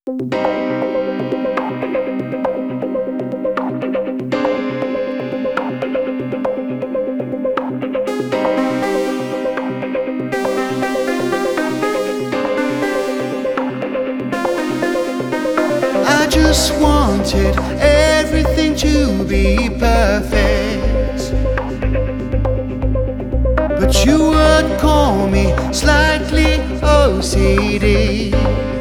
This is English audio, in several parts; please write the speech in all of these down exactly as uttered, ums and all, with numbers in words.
I just wanted everything to be perfect, but you would call me slightly O C D.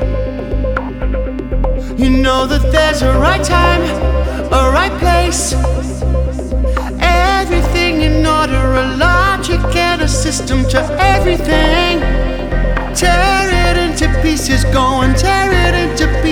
You know that there's a right time, a right place, everything in order, a logic and a system to everything. Tear it into pieces, go and tear it into pieces.